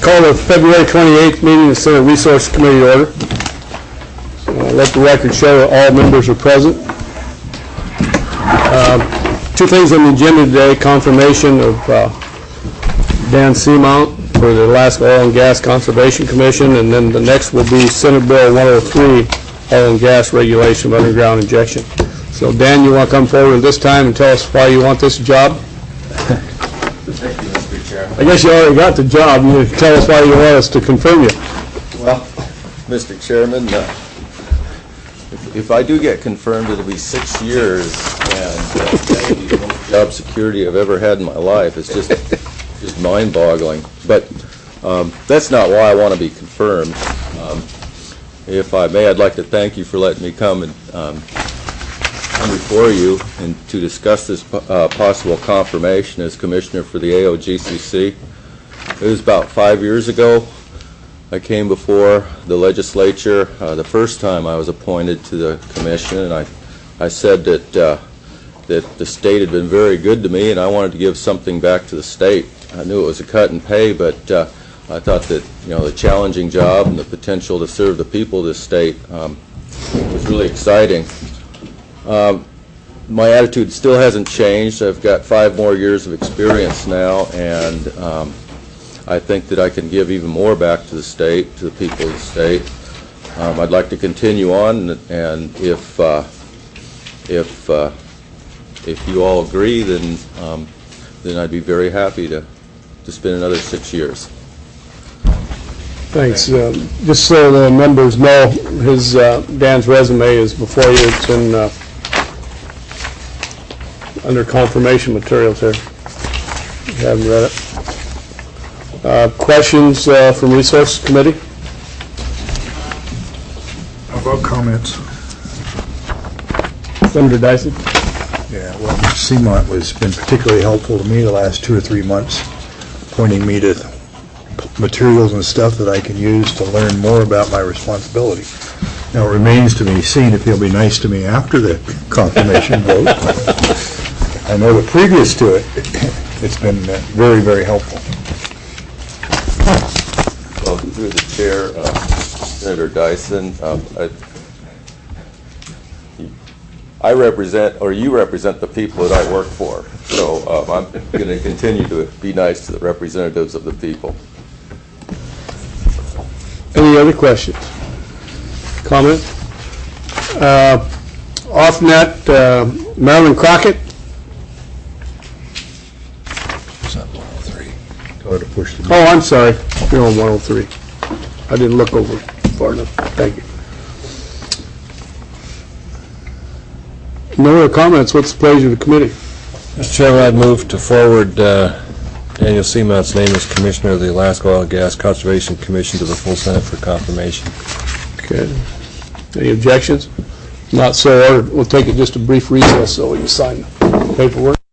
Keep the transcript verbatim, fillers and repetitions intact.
Call the February twenty-eighth meeting of the Senate Resource Committee to order. Uh, let the record show that all members are present. Uh, two things on the agenda today: confirmation of uh, Dan Seamount for the Alaska Oil and Gas Conservation Commission, and then the next will be Senate Bill one oh three, Oil and Gas Regulation of Underground Injection. So, Dan, you want to come forward this time and tell us why you want this job? Thank you, Mister Chairman. I guess you already got the job. You can tell us why you want us to confirm you. Well, Mister Chairman, uh, if, if I do get confirmed, it'll be six years, and uh, that'll be the most job security I've ever had in my life. It's just, just mind-boggling. But um, that's not why I want to be confirmed. Um, if I may, I'd like to thank you for letting me come and um, come before you and to discuss this uh, possible confirmation as Commissioner for the A O G C C. It was about five years ago I came before the legislature uh, the first time I was appointed to the commission, and I, I said that, uh, that the state had been very good to me and I wanted to give something back to the state. I knew it was a cut in pay, but uh, I thought that you know the challenging job and the potential to serve the people of this state um, was really exciting. Um, my attitude still hasn't changed. I've got five more years of experience now, and um, I think that I can give even more back to the state, to the people of the state. Um, I'd like to continue on, and, and if uh, if uh, if you all agree, then um, then I'd be very happy to to spend another six years. Thanks. Um, just so the members know, his uh, Dan's resume is before you. It's in uh, under confirmation materials here. You haven't read it. Uh, questions uh, from Resource Committee? How about comments? Senator Dyson? Yeah, well, Mister Seamount has been particularly helpful to me the last two or three months, pointing me to materials and stuff that I can use to learn more about my responsibility. Now, it remains to be seen if he'll be nice to me after the confirmation vote. I know that previous to it, it's been uh, very, very helpful. Well, through the chair, uh, Senator Dyson, um, I, I represent, or you represent, the people that I work for. So um, I'm going to continue to be nice to the representatives of the people. Any other questions? Comment? Uh, off-net, uh, Marilyn Crockett? To push the Oh, I'm sorry. You're on one oh three. I didn't look over far enough. Thank you. No other comments. What's the pleasure of the committee? Mister Chairman, I'd move to forward uh, Daniel Seamount's name as Commissioner of the Alaska Oil and Gas Conservation Commission to the full Senate for confirmation. Okay. Any objections? Not so ordered. We'll take it just a brief recess so we can sign the paperwork.